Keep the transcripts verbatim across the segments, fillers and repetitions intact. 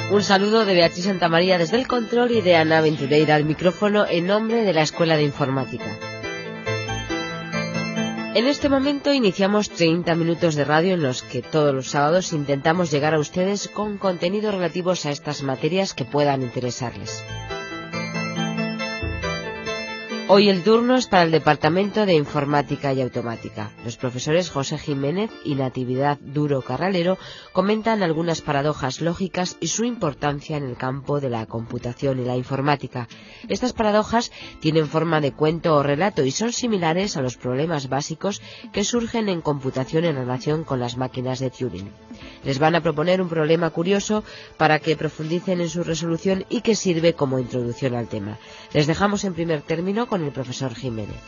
Un saludo de Beatriz Santamaría desde el control y de Ana Ventureira al micrófono en nombre de la Escuela de Informática. En este momento iniciamos treinta minutos de radio en los que todos los sábados intentamos llegar a ustedes con contenidos relativos a estas materias que puedan interesarles. Hoy el turno es para el Departamento de Informática y Automática. Los profesores José Jiménez y Natividad Duro Carralero comentan algunas paradojas lógicas y su importancia en el campo de la computación y la informática. Estas paradojas tienen forma de cuento o relato y son similares a los problemas básicos que surgen en computación en relación con las máquinas de Turing. Les van a proponer un problema curioso para que profundicen en su resolución y que sirve como introducción al tema. Les dejamos en primer término con el profesor Jiménez.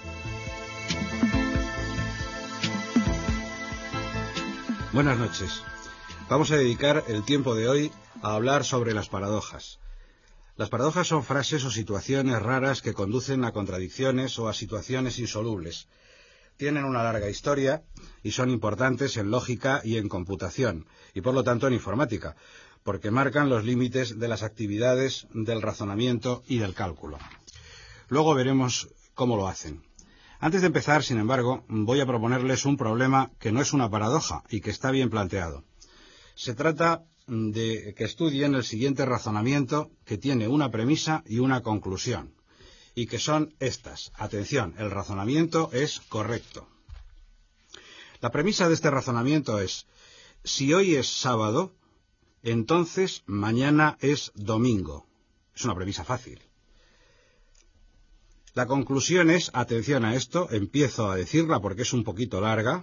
Buenas noches. Vamos a dedicar el tiempo de hoy a hablar sobre las paradojas. Las paradojas son frases o situaciones raras que conducen a contradicciones o a situaciones insolubles. Tienen una larga historia y son importantes en lógica y en computación, y por lo tanto en informática, porque marcan los límites de las actividades del razonamiento y del cálculo. Luego veremos cómo lo hacen. Antes de empezar, sin embargo, voy a proponerles un problema que no es una paradoja y que está bien planteado. Se trata de que estudien el siguiente razonamiento que tiene una premisa y una conclusión, y que son estas. Atención, el razonamiento es correcto. La premisa de este razonamiento es: si hoy es sábado, entonces mañana es domingo. Es una premisa fácil. La conclusión es, atención a esto, empiezo a decirla porque es un poquito larga.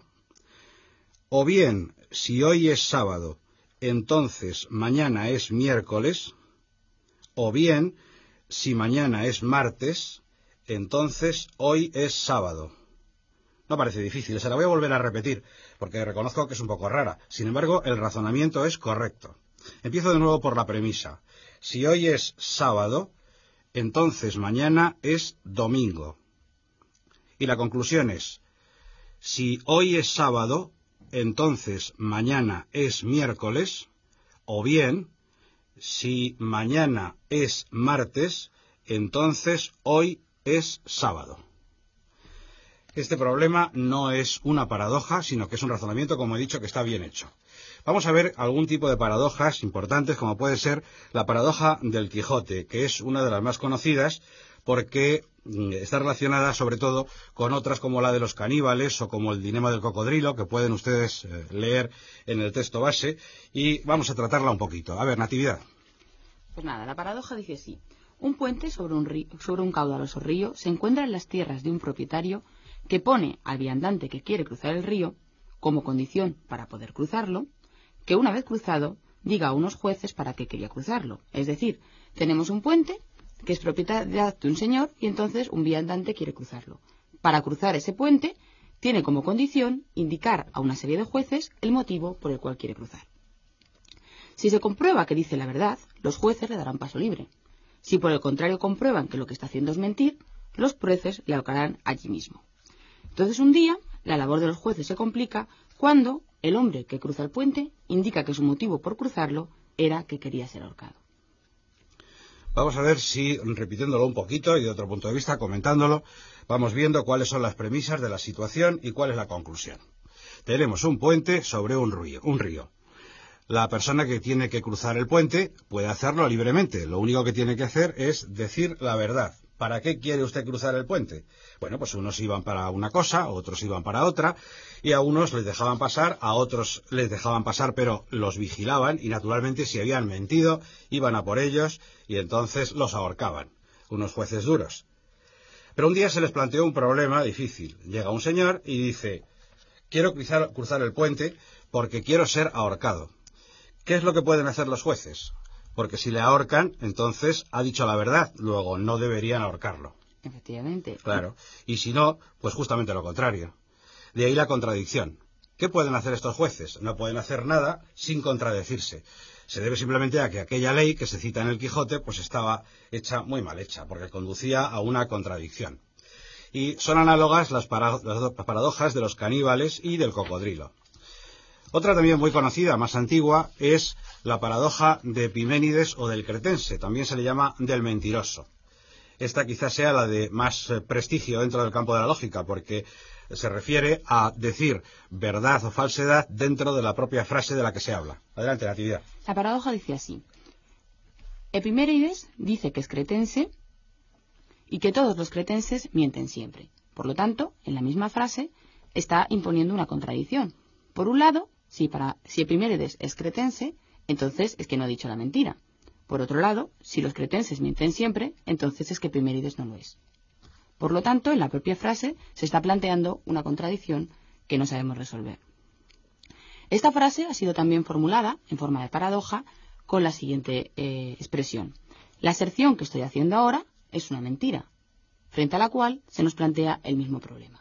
O bien, si hoy es sábado, entonces mañana es miércoles. O bien, si mañana es martes, entonces hoy es sábado. No parece difícil, se la voy a volver a repetir, porque reconozco que es un poco rara. Sin embargo, el razonamiento es correcto. Empiezo de nuevo por la premisa. Si hoy es sábado, entonces mañana es domingo. Y la conclusión es: si hoy es sábado, entonces mañana es miércoles. O bien, si mañana es martes, entonces hoy es sábado. Este problema no es una paradoja, sino que es un razonamiento, como he dicho, que está bien hecho. Vamos a ver algún tipo de paradojas importantes, como puede ser la paradoja del Quijote, que es una de las más conocidas porque está relacionada sobre todo con otras como la de los caníbales o como el dilema del cocodrilo, que pueden ustedes eh, leer en el texto base, y vamos a tratarla un poquito. A ver, Natividad. Pues nada, la paradoja dice así: un puente sobre un, río, sobre un caudaloso río se encuentra en las tierras de un propietario que pone al viandante que quiere cruzar el río, como condición para poder cruzarlo, que una vez cruzado diga a unos jueces para qué quería cruzarlo. Es decir, tenemos un puente que es propiedad de un señor y entonces un viandante quiere cruzarlo. Para cruzar ese puente tiene como condición indicar a una serie de jueces el motivo por el cual quiere cruzar. Si se comprueba que dice la verdad, los jueces le darán paso libre. Si por el contrario comprueban que lo que está haciendo es mentir, los jueces le ahorcarán allí mismo. Entonces un día la labor de los jueces se complica cuando el hombre que cruza el puente indica que su motivo por cruzarlo era que quería ser ahorcado. Vamos a ver si, repitiéndolo un poquito y de otro punto de vista, comentándolo, vamos viendo cuáles son las premisas de la situación y cuál es la conclusión. Tenemos un puente sobre un río, un río. La persona que tiene que cruzar el puente puede hacerlo libremente. Lo único que tiene que hacer es decir la verdad. ¿Para qué quiere usted cruzar el puente? Bueno, pues unos iban para una cosa, otros iban para otra, y a unos les dejaban pasar, a otros les dejaban pasar, pero los vigilaban, y naturalmente si habían mentido, iban a por ellos, y entonces los ahorcaban. Unos jueces duros. Pero un día se les planteó un problema difícil. Llega un señor y dice: quiero cruzar, cruzar el puente porque quiero ser ahorcado. ¿Qué es lo que pueden hacer los jueces? Porque si le ahorcan, entonces ha dicho la verdad, luego no deberían ahorcarlo. Efectivamente. Claro. Y si no, pues justamente lo contrario. De ahí la contradicción. ¿Qué pueden hacer estos jueces? No pueden hacer nada sin contradecirse. Se debe simplemente a que aquella ley que se cita en el Quijote pues estaba hecha muy mal hecha, porque conducía a una contradicción. Y son análogas las, para, las paradojas de los caníbales y del cocodrilo. Otra también muy conocida, más antigua, es la paradoja de Epiménides o del cretense, también se le llama del mentiroso. Esta quizás sea la de más prestigio dentro del campo de la lógica, porque se refiere a decir verdad o falsedad dentro de la propia frase de la que se habla. Adelante, Natividad. La paradoja dice así. Epiménides dice que es cretense y que todos los cretenses mienten siempre. Por lo tanto, en la misma frase está imponiendo una contradicción. Por un lado, si, para, si Epiménides es cretense, entonces es que no ha dicho la mentira. Por otro lado, si los cretenses mienten siempre, entonces es que Epiménides no lo es. Por lo tanto, en la propia frase se está planteando una contradicción que no sabemos resolver. Esta frase ha sido también formulada en forma de paradoja con la siguiente eh, expresión. La aserción que estoy haciendo ahora es una mentira, frente a la cual se nos plantea el mismo problema.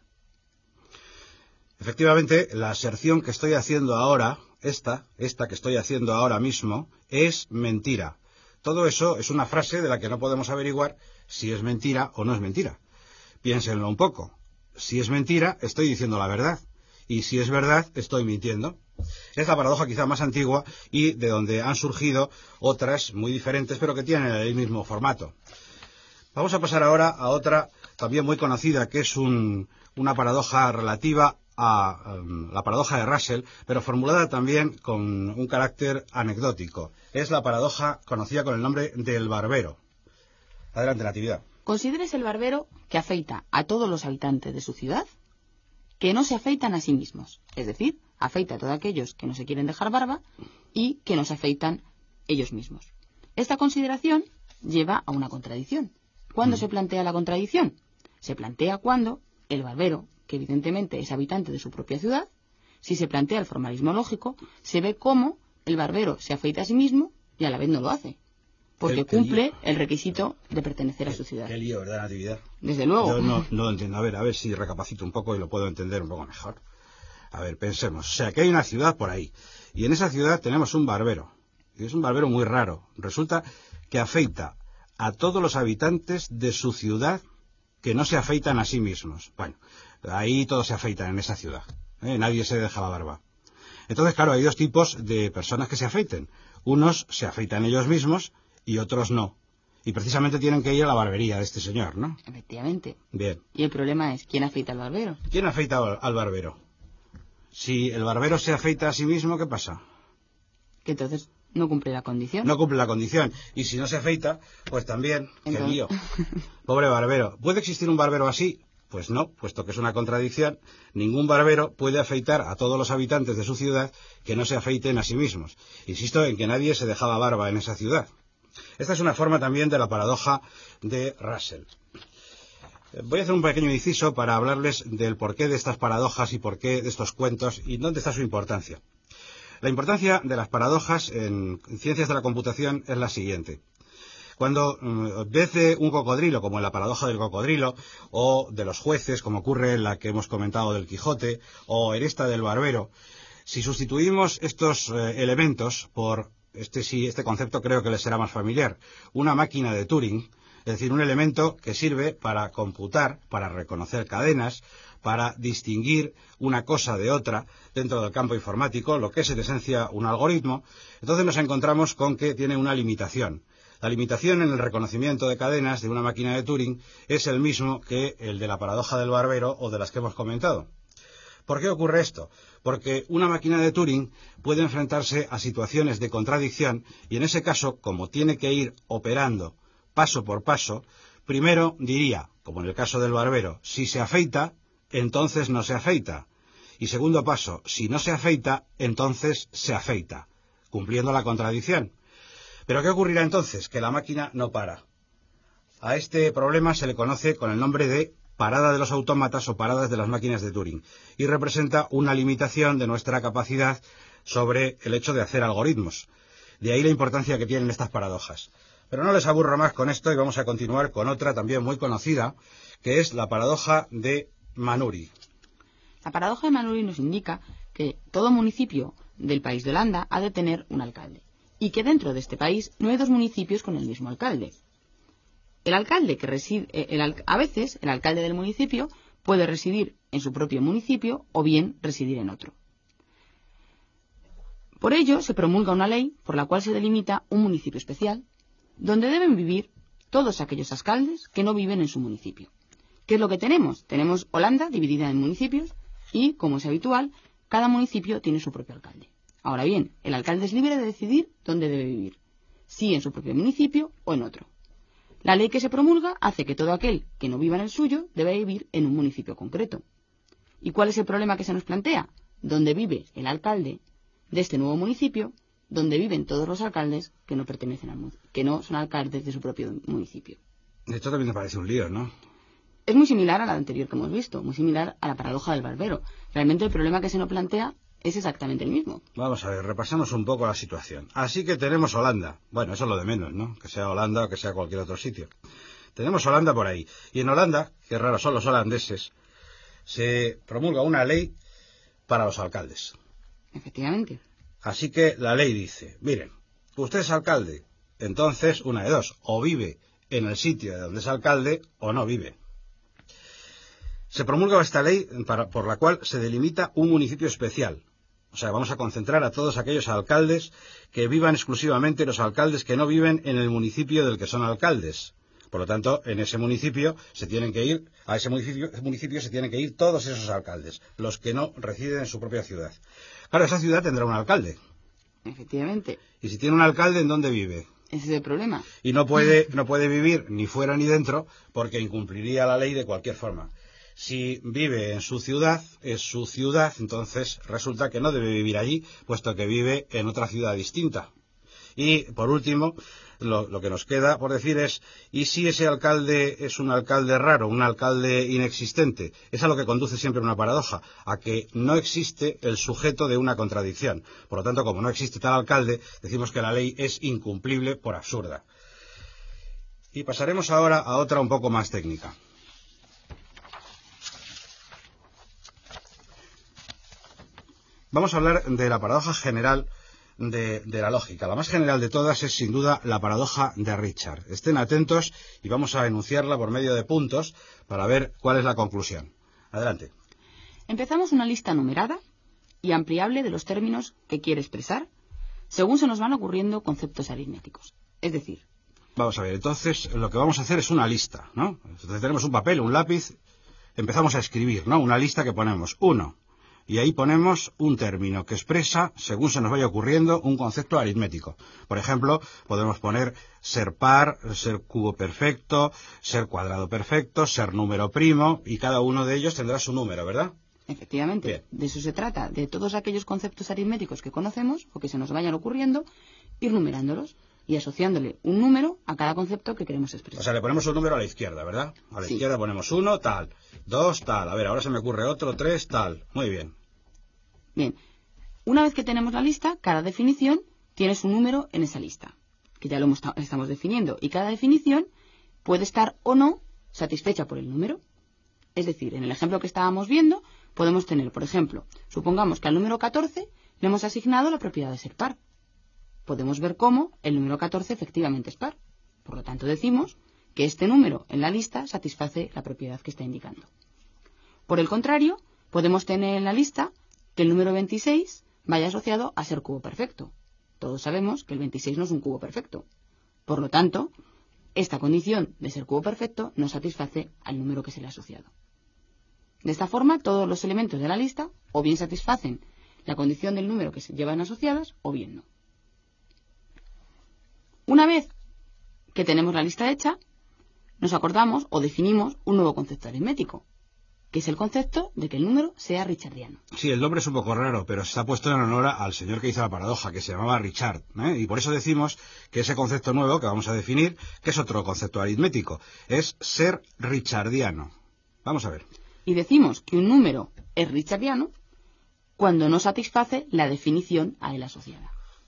Efectivamente, la aserción que estoy haciendo ahora, esta, esta que estoy haciendo ahora mismo, es mentira. Todo eso es una frase de la que no podemos averiguar si es mentira o no es mentira. Piénsenlo un poco. Si es mentira, estoy diciendo la verdad. Y si es verdad, estoy mintiendo. Es la paradoja quizá más antigua y de donde han surgido otras muy diferentes, pero que tienen el mismo formato. Vamos a pasar ahora a otra también muy conocida, que es un, una paradoja relativa a um, la paradoja de Russell, pero formulada también con un carácter anecdótico. Es la paradoja conocida con el nombre del barbero. Adelante, Natividad. Considérese el barbero que afeita a todos los habitantes de su ciudad que no se afeitan a sí mismos. Es decir, afeita a todos aquellos que no se quieren dejar barba y que no se afeitan ellos mismos. Esta consideración lleva a una contradicción. ¿Cuándo mm. se plantea la contradicción? Se plantea cuando el barbero, que evidentemente es habitante de su propia ciudad, si se plantea el formalismo lógico, se ve cómo el barbero se afeita a sí mismo y a la vez no lo hace. Porque el, cumple el requisito de pertenecer a su ciudad. Qué lío, ¿verdad, Natividad? Desde luego. Yo no, no lo entiendo. A ver, a ver si recapacito un poco y lo puedo entender un poco mejor. A ver, pensemos. O sea, que hay una ciudad por ahí. Y en esa ciudad tenemos un barbero. Y es un barbero muy raro. Resulta que afeita a todos los habitantes de su ciudad que no se afeitan a sí mismos. Bueno, ahí todos se afeitan en esa ciudad. ¿eh? Nadie se deja la barba. Entonces, claro, hay dos tipos de personas que se afeiten. Unos se afeitan ellos mismos y otros no. Y precisamente tienen que ir a la barbería de este señor, ¿no? Efectivamente. Bien. Y el problema es, ¿quién afeita al barbero? ¿Quién afeita al barbero? Si el barbero se afeita a sí mismo, ¿qué pasa? Que entonces no cumple la condición. No cumple la condición. Y si no se afeita, pues también, entonces... qué lío. Pobre barbero. ¿Puede existir un barbero así? Pues no, puesto que es una contradicción. Ningún barbero puede afeitar a todos los habitantes de su ciudad que no se afeiten a sí mismos. Insisto en que nadie se dejaba barba en esa ciudad. Esta es una forma también de la paradoja de Russell. Voy a hacer un pequeño inciso para hablarles del porqué de estas paradojas y porqué de estos cuentos y dónde está su importancia. La importancia de las paradojas en ciencias de la computación es la siguiente. Cuando um, ves de un cocodrilo, como en la paradoja del cocodrilo, o de los jueces, como ocurre en la que hemos comentado del Quijote, o en esta del barbero, si sustituimos estos eh, elementos por Este sí, este concepto creo que les será más familiar. Una máquina de Turing, es decir, un elemento que sirve para computar, para reconocer cadenas, para distinguir una cosa de otra dentro del campo informático, lo que es en esencia un algoritmo. Entonces nos encontramos con que tiene una limitación. La limitación en el reconocimiento de cadenas de una máquina de Turing es el mismo que el de la paradoja del barbero o de las que hemos comentado. ¿Por qué ocurre esto? Porque una máquina de Turing puede enfrentarse a situaciones de contradicción y en ese caso, como tiene que ir operando paso por paso, primero diría, como en el caso del barbero, si se afeita, entonces no se afeita. Y segundo paso, si no se afeita, entonces se afeita, cumpliendo la contradicción. ¿Pero qué ocurrirá entonces? Que la máquina no para. A este problema se le conoce con el nombre de parada de los autómatas o paradas de las máquinas de Turing, y representa una limitación de nuestra capacidad sobre el hecho de hacer algoritmos. De ahí la importancia que tienen estas paradojas. Pero no les aburro más con esto y vamos a continuar con otra también muy conocida, que es la paradoja de Manuri. La paradoja de Manuri nos indica que todo municipio del país de Holanda ha de tener un alcalde, y que dentro de este país no hay dos municipios con el mismo alcalde. El alcalde que reside, el, a veces el alcalde del municipio puede residir en su propio municipio o bien residir en otro. Por ello, se promulga una ley por la cual se delimita un municipio especial, donde deben vivir todos aquellos alcaldes que no viven en su municipio. ¿Qué es lo que tenemos? Tenemos Holanda dividida en municipios y, como es habitual, cada municipio tiene su propio alcalde. Ahora bien, el alcalde es libre de decidir dónde debe vivir, si en su propio municipio o en otro. La ley que se promulga hace que todo aquel que no viva en el suyo debe vivir en un municipio concreto. ¿Y cuál es el problema que se nos plantea? Donde vive el alcalde de este nuevo municipio, donde viven todos los alcaldes que no pertenecen al que no son alcaldes de su propio municipio. Esto también me parece un lío, ¿no? Es muy similar a la anterior que hemos visto, muy similar a la paradoja del barbero. Realmente el problema que se nos plantea es exactamente el mismo. Vamos a ver, repasamos un poco la situación. Así que tenemos Holanda. Bueno, eso es lo de menos, ¿no? Que sea Holanda o que sea cualquier otro sitio. Tenemos Holanda por ahí. Y en Holanda, qué raro son los holandeses, se promulga una ley para los alcaldes. Efectivamente. Así que la ley dice, miren, usted es alcalde, entonces una de dos, o vive en el sitio de donde es alcalde o no vive. Se promulga esta ley para, por la cual se delimita un municipio especial. O sea, vamos a concentrar a todos aquellos alcaldes que vivan exclusivamente los alcaldes que no viven en el municipio del que son alcaldes. Por lo tanto, en ese municipio se tienen que ir, a ese municipio, ese municipio se tienen que ir todos esos alcaldes, los que no residen en su propia ciudad. Claro, esa ciudad tendrá un alcalde. Efectivamente. Y si tiene un alcalde, ¿en dónde vive? Ese es el problema. Y no puede, no puede vivir ni fuera ni dentro porque incumpliría la ley de cualquier forma. Si vive en su ciudad, es su ciudad, entonces resulta que no debe vivir allí, puesto que vive en otra ciudad distinta. Y, por último, lo, lo que nos queda por decir es, ¿y si ese alcalde es un alcalde raro, un alcalde inexistente? Es a lo que conduce siempre una paradoja, a que no existe el sujeto de una contradicción. Por lo tanto, como no existe tal alcalde, decimos que la ley es incumplible por absurda. Y pasaremos ahora a otra un poco más técnica. Vamos a hablar de la paradoja general de, de la lógica. La más general de todas es, sin duda, la paradoja de Richard. Estén atentos y vamos a enunciarla por medio de puntos para ver cuál es la conclusión. Adelante. Empezamos una lista numerada y ampliable de los términos que quiere expresar, según se nos van ocurriendo conceptos aritméticos. Es decir... Vamos a ver, entonces lo que vamos a hacer es una lista, ¿no? Entonces tenemos un papel, un lápiz, empezamos a escribir, ¿no? Una lista que ponemos uno. Y ahí ponemos un término que expresa, según se nos vaya ocurriendo, un concepto aritmético. Por ejemplo, podemos poner ser par, ser cubo perfecto, ser cuadrado perfecto, ser número primo, y cada uno de ellos tendrá su número, ¿verdad? Efectivamente. Bien. De eso se trata, de todos aquellos conceptos aritméticos que conocemos o que se nos vayan ocurriendo, ir numerándolos y asociándole un número a cada concepto que queremos expresar. O sea, le ponemos un número a la izquierda, ¿verdad? A la sí. izquierda ponemos uno, tal, dos, tal. A ver, ahora se me ocurre otro, tres, tal. Muy bien. Bien. Una vez que tenemos la lista, cada definición tiene su número en esa lista, que ya lo estamos definiendo. Y cada definición puede estar o no satisfecha por el número. Es decir, en el ejemplo que estábamos viendo, podemos tener, por ejemplo, supongamos que al número catorce le hemos asignado la propiedad de ser par. Podemos ver cómo el número catorce efectivamente es par. Por lo tanto, decimos que este número en la lista satisface la propiedad que está indicando. Por el contrario, podemos tener en la lista que el número veintiséis vaya asociado a ser cubo perfecto. Todos sabemos que el veintiséis no es un cubo perfecto. Por lo tanto, esta condición de ser cubo perfecto no satisface al número que se le ha asociado. De esta forma, todos los elementos de la lista o bien satisfacen la condición del número que se llevan asociadas o bien no. Una vez que tenemos la lista hecha, nos acordamos o definimos un nuevo concepto aritmético, que es el concepto de que el número sea richardiano. Sí, el nombre es un poco raro, pero está puesto en honor al señor que hizo la paradoja, que se llamaba Richard, ¿eh? Y por eso decimos que ese concepto nuevo que vamos a definir, que es otro concepto aritmético, es ser richardiano. Vamos a ver. Y decimos que un número es richardiano cuando no satisface la definición a él asociada.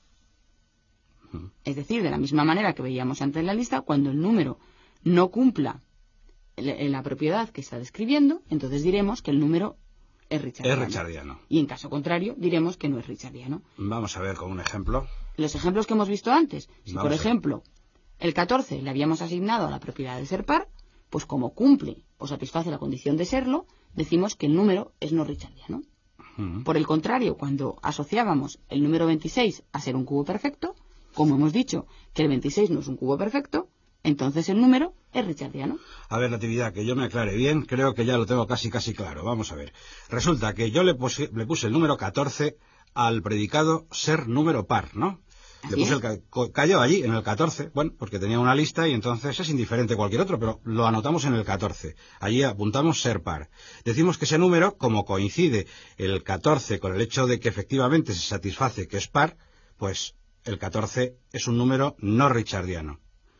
Es decir, de la misma manera que veíamos antes en la lista, cuando el número no cumpla la propiedad que está describiendo, entonces diremos que el número es richardiano. Es richardiano. Y en caso contrario, diremos que no es richardiano. Vamos a ver con un ejemplo. Los ejemplos que hemos visto antes. Si, Vamos por ejemplo, el catorce le habíamos asignado a la propiedad de ser par, pues como cumple o satisface la condición de serlo, decimos que el número es no richardiano. Mm. Por el contrario, cuando asociábamos el número veintiséis a ser un cubo perfecto, como hemos dicho que el veintiséis no es un cubo perfecto, entonces el número es richardiano. A ver, Natividad, que yo me aclare bien, creo que ya lo tengo casi casi claro. Vamos a ver. Resulta que yo le puse, le puse el número catorce al predicado ser número par, ¿no? Así Le puse es. el ca- cayó allí en el catorce, bueno, porque tenía una lista y entonces es indiferente cualquier otro, pero lo anotamos en el catorce. Allí apuntamos ser par. Decimos que ese número, como coincide el catorce con el hecho de que efectivamente se satisface que es par, pues el catorce es un número no richardiano.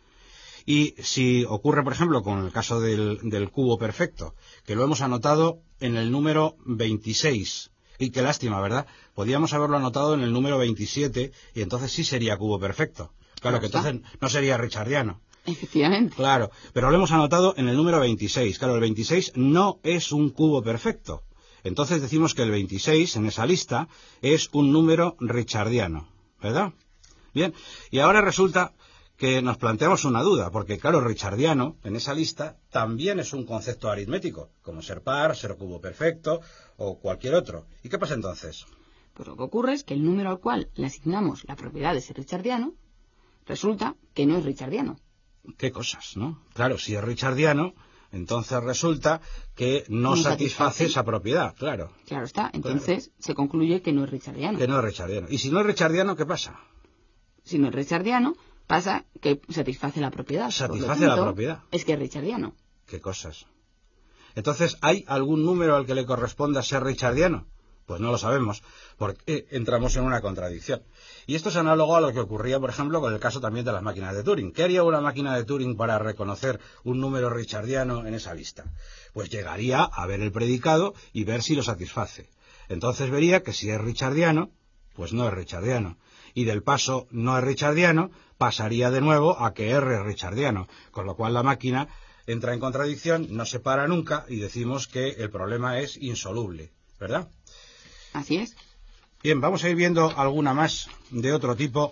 Y si ocurre, por ejemplo, con el caso del, del cubo perfecto, que lo hemos anotado en el número veintiséis, y qué lástima, ¿verdad? Podíamos haberlo anotado en el número veintisiete, y entonces sí sería cubo perfecto. Claro, que entonces no sería richardiano. Efectivamente. Claro, pero lo hemos anotado en el número veintiséis. Claro, el veintiséis no es un cubo perfecto. Entonces decimos que el veintiséis en esa lista es un número richardiano, ¿verdad? Bien, y ahora resulta que nos planteamos una duda, porque claro, richardiano en esa lista también es un concepto aritmético, como ser par, ser cubo perfecto o cualquier otro. ¿Y qué pasa entonces? Pues lo que ocurre es que el número al cual le asignamos la propiedad de ser richardiano resulta que no es richardiano. ¿Qué cosas, no? Claro, si es richardiano, entonces resulta que no, No satisface, satisface esa propiedad, claro. Claro está. Entonces se concluye que no es richardiano. Que no es richardiano. Y si no es richardiano, ¿qué pasa? Si no es richardiano, pasa que satisface la propiedad. Satisface Por lo la tanto, propiedad. Es que es richardiano. ¿Qué cosas? Entonces, ¿hay algún número al que le corresponda ser richardiano? Pues no lo sabemos, porque entramos en una contradicción. Y esto es análogo a lo que ocurría, por ejemplo, con el caso también de las máquinas de Turing. ¿Qué haría una máquina de Turing para reconocer un número richardiano en esa lista? Pues llegaría a ver el predicado y ver si lo satisface. Entonces vería que si es richardiano, pues no es richardiano. Y del paso no es richardiano, pasaría de nuevo a que R es richardiano, con lo cual la máquina entra en contradicción, no se para nunca y decimos que el problema es insoluble, ¿verdad? Así es. Bien, vamos a ir viendo alguna más de otro tipo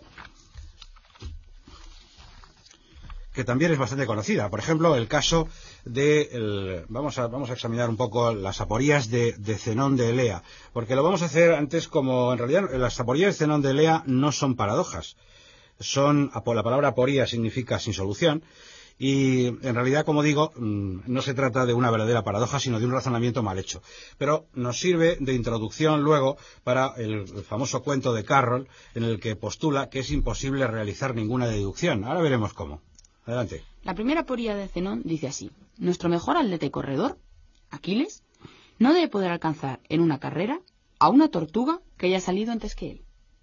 que también es bastante conocida. Por ejemplo, el caso de... El, vamos, a, vamos a examinar un poco las aporías de, de Zenón de Elea, porque lo vamos a hacer antes como... En realidad, las aporías de Zenón de Elea no son paradojas. Son... La palabra aporía significa sin solución, y en realidad, como digo, no se trata de una verdadera paradoja, sino de un razonamiento mal hecho. Pero nos sirve de introducción luego para el famoso cuento de Carroll, en el que postula que es imposible realizar ninguna deducción. Ahora veremos cómo. Adelante. La primera aporía de Zenón dice así: nuestro mejor atleta y corredor, Aquiles, no debe poder alcanzar en una carrera a una tortuga que haya salido antes que él.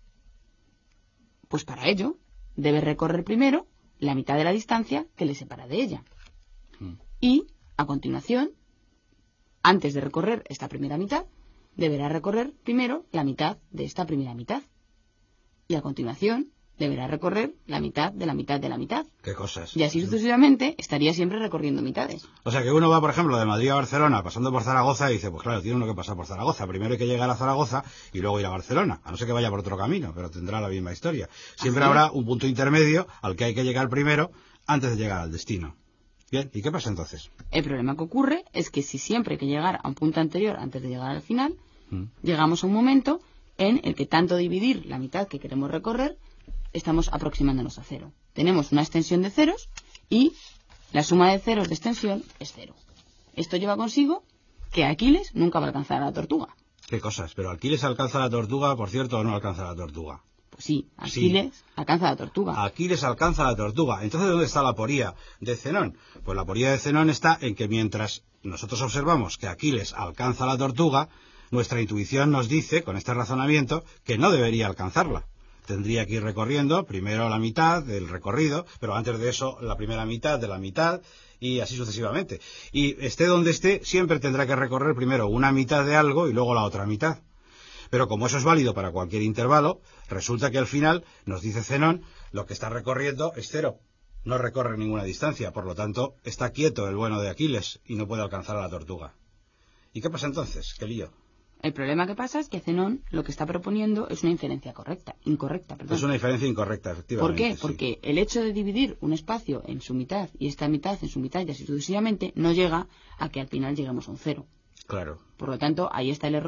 Pues para ello debe recorrer primero la mitad de la distancia que le separa de ella. Mm. Y, a continuación, antes de recorrer esta primera mitad, deberá recorrer primero la mitad de esta primera mitad. Y a continuación, deberá recorrer la mitad de la mitad de la mitad. ¿Qué cosas? Y así sucesivamente estaría siempre recorriendo mitades. O sea que uno va, por ejemplo, de Madrid a Barcelona pasando por Zaragoza y dice, pues claro, tiene uno que pasar por Zaragoza. Primero hay que llegar a Zaragoza y luego ir a Barcelona. A no ser que vaya por otro camino, pero tendrá la misma historia. Siempre Así habrá es. un punto intermedio al que hay que llegar primero antes de llegar al destino. Bien, ¿y qué pasa entonces? El problema que ocurre es que si siempre hay que llegar a un punto anterior antes de llegar al final, Mm. llegamos a un momento en el que tanto dividir la mitad que queremos recorrer, estamos aproximándonos a cero. Tenemos una extensión de ceros y la suma de ceros de extensión es cero. Esto lleva consigo que Aquiles nunca va a alcanzar a la tortuga. ¿Qué cosas? Pero Aquiles alcanza la tortuga, por cierto, o no alcanza la tortuga. Pues sí, Aquiles Sí. alcanza la tortuga. Aquiles alcanza la tortuga. Entonces, ¿dónde está la aporía de Zenón? Pues la aporía de Zenón está en que mientras nosotros observamos que Aquiles alcanza la tortuga, nuestra intuición nos dice, con este razonamiento, que no debería alcanzarla. Tendría que ir recorriendo primero la mitad del recorrido, pero antes de eso la primera mitad de la mitad y así sucesivamente. Y esté donde esté, siempre tendrá que recorrer primero una mitad de algo y luego la otra mitad. Pero como eso es válido para cualquier intervalo, resulta que al final, nos dice Zenón, lo que está recorriendo es cero. No recorre ninguna distancia, por lo tanto, está quieto el bueno de Aquiles y no puede alcanzar a la tortuga. ¿Y qué pasa entonces? ¿Qué lío? El problema que pasa es que Zenón lo que está proponiendo es una inferencia correcta, incorrecta, perdón. Es una diferencia incorrecta, ¿Por efectivamente. qué? Sí. Porque el hecho de dividir un espacio en su mitad y esta mitad en su mitad y así sucesivamente no llega a que al final lleguemos a un cero. Claro. Por lo tanto, ahí está el error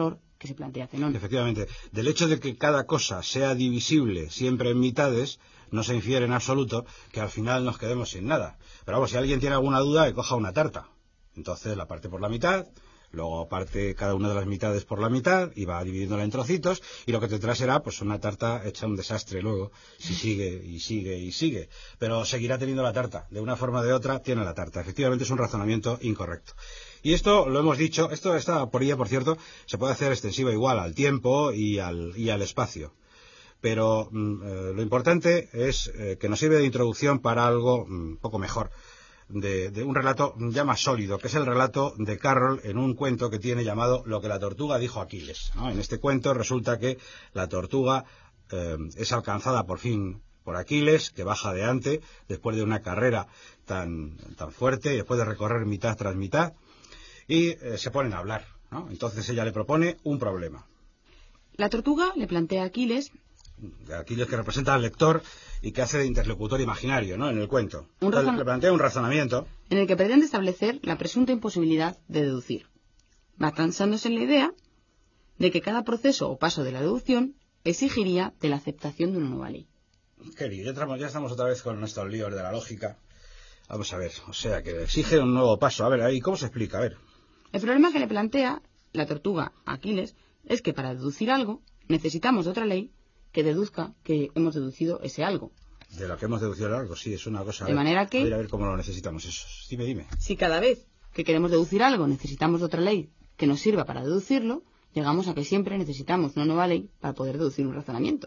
que se plantea Zenón. Efectivamente, del hecho de que cada cosa sea divisible siempre en mitades, no se infiere en absoluto que al final nos quedemos sin nada. Pero vamos, si alguien tiene alguna duda, que coja una tarta. Entonces la parte por la mitad, luego parte cada una de las mitades por la mitad y va dividiéndola en trocitos, y lo que tendrá será pues una tarta hecha un desastre luego, si sigue y sigue y sigue. Pero seguirá teniendo la tarta, de una forma o de otra tiene la tarta. Efectivamente es un razonamiento incorrecto. Y esto lo hemos dicho, esto esta porilla, por cierto, se puede hacer extensiva igual al tiempo y al, y al espacio. Pero mm, eh, lo importante es eh, que nos sirve de introducción para algo un mm, poco mejor. De, de un relato ya más sólido, que es el relato de Carroll en un cuento que tiene llamado Lo que la tortuga dijo a Aquiles, ¿no? En este cuento resulta que la tortuga eh, es alcanzada por fin por Aquiles, que baja de ante después de una carrera tan, tan fuerte, y después de recorrer mitad tras mitad, y eh, se ponen a hablar, ¿no? Entonces ella le propone un problema. La tortuga le plantea a Aquiles... Aquiles, que representa al lector y que hace de interlocutor imaginario, ¿no?, en el cuento. Un razon... Le plantea un razonamiento en el que pretende establecer la presunta imposibilidad de deducir, basándose en la idea de que cada proceso o paso de la deducción exigiría de la aceptación de una nueva ley. Querido, ya estamos otra vez con nuestros líos de la lógica. Vamos a ver, o sea, que exige un nuevo paso. A ver, ahí, ¿cómo se explica? A ver. El problema que le plantea la tortuga a Aquiles es que para deducir algo necesitamos de otra ley que deduzca que hemos deducido ese algo. De lo que hemos deducido algo, sí, es una cosa... De manera que... A ver, a ver cómo lo necesitamos eso. Dime, dime. Si cada vez que queremos deducir algo necesitamos de otra ley que nos sirva para deducirlo, llegamos a que siempre necesitamos una nueva ley para poder deducir un razonamiento.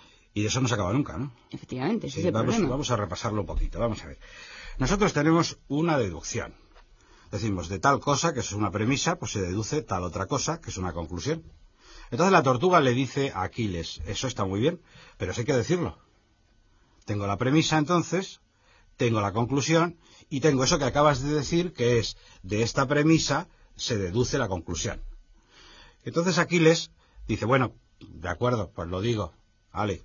Y de eso no se acaba nunca, ¿no? Efectivamente, ese sí, es el vamos, problema. Vamos a repasarlo un poquito, vamos a ver. Nosotros tenemos una deducción. Decimos, de tal cosa, que es una premisa, pues se deduce tal otra cosa, que es una conclusión. Entonces la tortuga le dice a Aquiles, eso está muy bien, pero eso hay que decirlo. Tengo la premisa entonces, tengo la conclusión, y tengo eso que acabas de decir, que es, de esta premisa se deduce la conclusión. Entonces Aquiles dice, bueno, de acuerdo, pues lo digo, vale.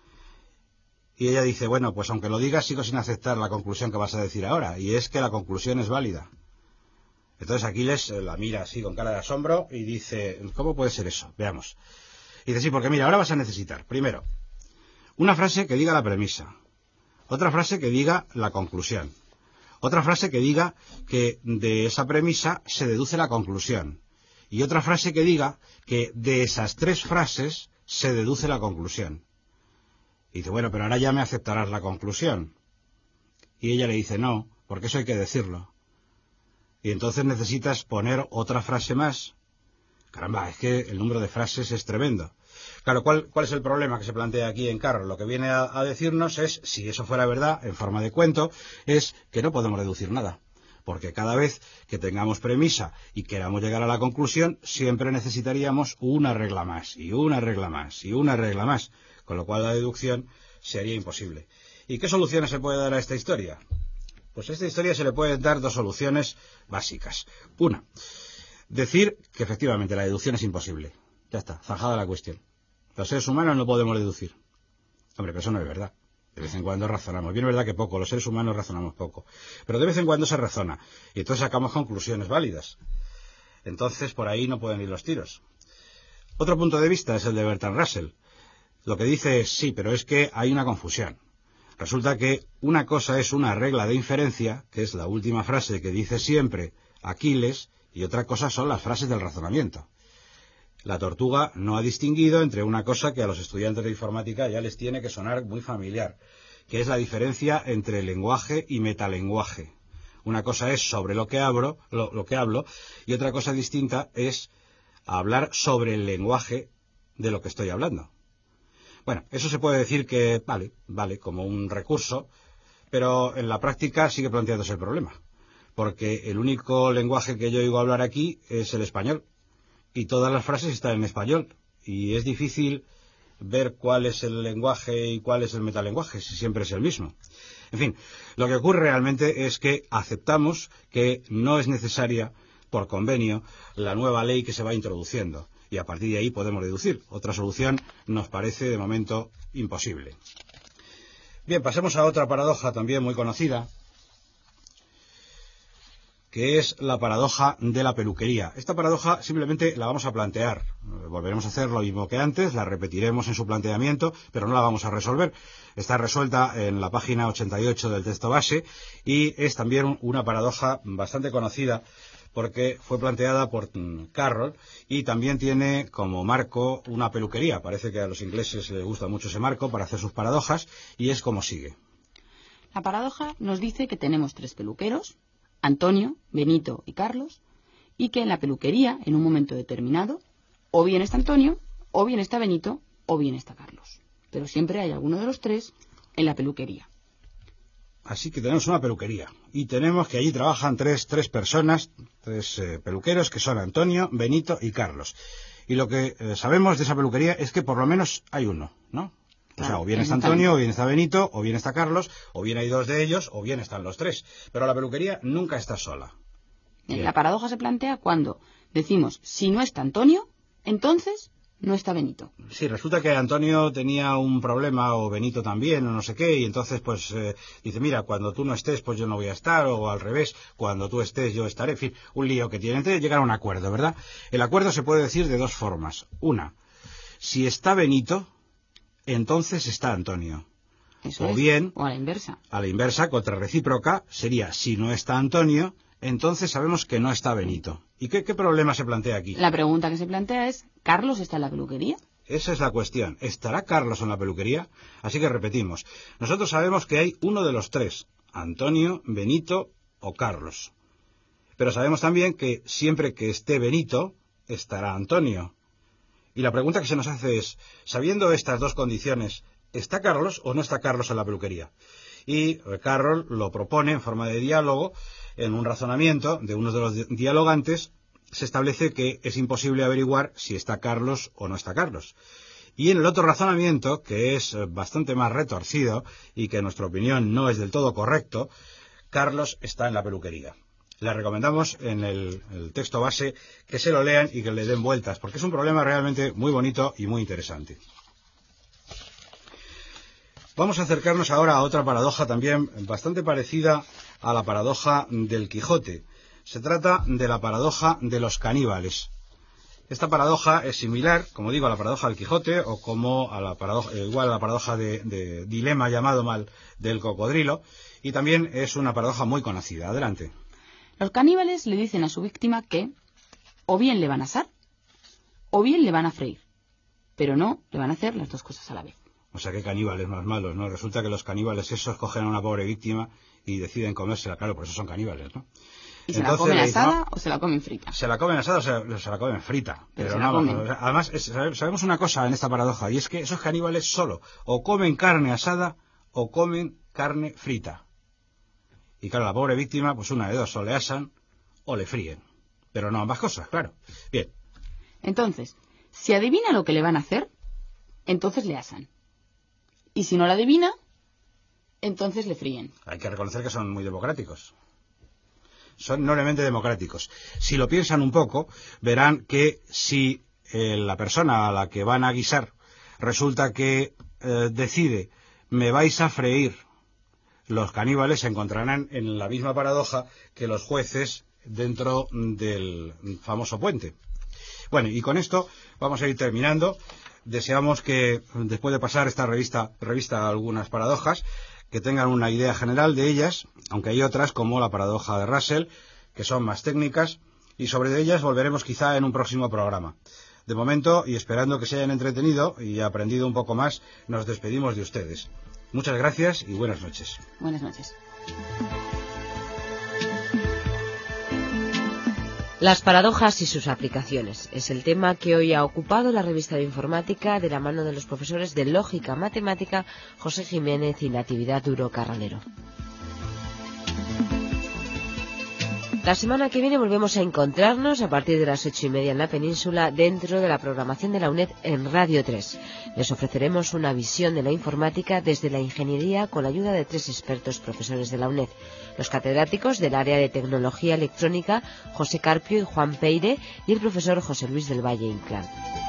Y ella dice, bueno, pues aunque lo digas, sigo sin aceptar la conclusión que vas a decir ahora, y es que la conclusión es válida. Entonces Aquiles la mira así con cara de asombro y dice, ¿cómo puede ser eso? Veamos. Y dice, sí, porque mira, ahora vas a necesitar, primero, una frase que diga la premisa, otra frase que diga la conclusión, otra frase que diga que de esa premisa se deduce la conclusión, y otra frase que diga que de esas tres frases se deduce la conclusión. Y dice, bueno, pero ahora ya me aceptarás la conclusión. Y ella le dice, no, porque eso hay que decirlo. Y entonces necesitas poner otra frase más. Caramba, es que el número de frases es tremendo. Claro, ¿cuál, cuál es el problema que se plantea aquí en Carroll? Lo que viene a, a decirnos es, si eso fuera verdad, en forma de cuento, es que no podemos deducir nada. Porque cada vez que tengamos premisa y queramos llegar a la conclusión, siempre necesitaríamos una regla más, y una regla más, y una regla más. Con lo cual la deducción sería imposible. ¿Y qué soluciones se puede dar a esta historia? Pues a esta historia se le pueden dar dos soluciones básicas. Una, decir que efectivamente la deducción es imposible. Ya está, zanjada la cuestión. Los seres humanos no podemos deducir. Hombre, pero eso no es verdad. De vez en cuando razonamos. Bien es verdad que poco, los seres humanos razonamos poco. Pero de vez en cuando se razona. Y entonces sacamos conclusiones válidas. Entonces por ahí no pueden ir los tiros. Otro punto de vista es el de Bertrand Russell. Lo que dice es, sí, pero es que hay una confusión. Resulta que una cosa es una regla de inferencia, que es la última frase que dice siempre Aquiles, y otra cosa son las frases del razonamiento. La tortuga no ha distinguido entre una cosa que a los estudiantes de informática ya les tiene que sonar muy familiar, que es la diferencia entre lenguaje y metalenguaje. Una cosa es sobre lo que hablo, lo, lo que hablo, y otra cosa distinta es hablar sobre el lenguaje de lo que estoy hablando. Bueno, eso se puede decir que vale, vale, como un recurso, pero en la práctica sigue planteándose el problema, porque el único lenguaje que yo oigo hablar aquí es el español, y todas las frases están en español, y es difícil ver cuál es el lenguaje y cuál es el metalenguaje, si siempre es el mismo. En fin, lo que ocurre realmente es que aceptamos que no es necesaria, por convenio, la nueva ley que se va introduciendo. Y a partir de ahí podemos deducir. Otra solución nos parece de momento imposible. Bien, pasemos a otra paradoja también muy conocida. que es la paradoja de la peluquería. Esta paradoja simplemente la vamos a plantear. Volveremos a hacer lo mismo que antes, la repetiremos en su planteamiento, pero no la vamos a resolver. Está resuelta en la página ochenta y ocho del texto base y es también una paradoja bastante conocida porque fue planteada por Carroll y también tiene como marco una peluquería. Parece que a los ingleses les gusta mucho ese marco para hacer sus paradojas y es como sigue. La paradoja nos dice que tenemos tres peluqueros, Antonio, Benito y Carlos, y que en la peluquería, en un momento determinado, o bien está Antonio, o bien está Benito, o bien está Carlos. Pero siempre hay alguno de los tres en la peluquería. Así que tenemos una peluquería y tenemos que allí trabajan tres, tres personas, tres eh, peluqueros que son Antonio, Benito y Carlos. Y lo que eh, sabemos de esa peluquería es que por lo menos hay uno, ¿no? O sea, o bien está Antonio, o bien está Benito, o bien está Carlos, o bien hay dos de ellos, o bien están los tres. Pero la peluquería nunca está sola. Bien. La paradoja se plantea cuando decimos, si no está Antonio, entonces no está Benito. Sí, resulta que Antonio tenía un problema, o Benito también, o no sé qué, y entonces pues eh, dice, mira, cuando tú no estés, pues yo no voy a estar, o al revés, cuando tú estés, yo estaré. En fin, un lío que tienen que llegar a un acuerdo, ¿verdad? El acuerdo se puede decir de dos formas. Una, si está Benito, entonces está Antonio. Eso o es, bien, o a la inversa. A la inversa, contra recíproca, sería si no está Antonio, entonces sabemos que no está Benito. ¿Y qué, qué problema se plantea aquí? La pregunta que se plantea es, ¿Carlos está en la peluquería? Esa es la cuestión. ¿Estará Carlos en la peluquería? Así que repetimos. Nosotros sabemos que hay uno de los tres, Antonio, Benito o Carlos. Pero sabemos también que siempre que esté Benito, estará Antonio. Y la pregunta que se nos hace es, sabiendo estas dos condiciones, ¿está Carlos o no está Carlos en la peluquería? Y Carroll lo propone en forma de diálogo, en un razonamiento de uno de los dialogantes, se establece que es imposible averiguar si está Carlos o no está Carlos. Y en el otro razonamiento, que es bastante más retorcido y que en nuestra opinión no es del todo correcto, Carlos está en la peluquería. Les recomendamos en el, el texto base que se lo lean y que le den vueltas, porque es un problema realmente muy bonito y muy interesante. Vamos a acercarnos ahora a otra paradoja también bastante parecida a la paradoja del Quijote. Se trata de la paradoja de los caníbales. Esta paradoja es similar, como digo, a la paradoja del Quijote o como a la paradoja, igual a la paradoja de, de dilema llamado mal del cocodrilo, y también es una paradoja muy conocida. Adelante. Los caníbales le dicen a su víctima que o bien le van a asar o bien le van a freír, pero no le van a hacer las dos cosas a la vez. O sea, qué caníbales más malos, ¿no? Resulta que los caníbales esos cogen a una pobre víctima y deciden comérsela, claro, por eso son caníbales, ¿no? ¿Y se la comen asada o se la comen frita? Se la comen asada o se, se la comen frita. Pero, pero se no, la comen. Además, es, sabemos una cosa en esta paradoja, y es que esos caníbales solo o comen carne asada o comen carne frita. Y claro, la pobre víctima, pues una de dos, o le asan o le fríen. Pero no ambas cosas, claro. Bien. Entonces, si adivina lo que le van a hacer, entonces le asan. Y si no la adivina, entonces le fríen. Hay que reconocer que son muy democráticos. Son enormemente democráticos. Si lo piensan un poco, verán que si eh, la persona a la que van a guisar resulta que eh, decide, me vais a freír, los caníbales se encontrarán en la misma paradoja que los jueces dentro del famoso puente. Bueno, y con esto vamos a ir terminando. Deseamos que, después de pasar esta revista, revista algunas paradojas, que tengan una idea general de ellas, aunque hay otras, como la paradoja de Russell, que son más técnicas, y sobre ellas volveremos quizá en un próximo programa. De momento, y esperando que se hayan entretenido y aprendido un poco más, nos despedimos de ustedes. Muchas gracias y buenas noches. Buenas noches. Las paradojas y sus aplicaciones es el tema que hoy ha ocupado la revista de informática de la mano de los profesores de Lógica Matemática José Jiménez y Natividad Duro Carralero. La semana que viene volvemos a encontrarnos a partir de las ocho y media en la península dentro de la programación de la UNED en Radio tres. Les ofreceremos una visión de la informática desde la ingeniería con la ayuda de tres expertos profesores de la UNED. Los catedráticos del área de tecnología electrónica José Carpio y Juan Peire y el profesor José Luis del Valle Inclán.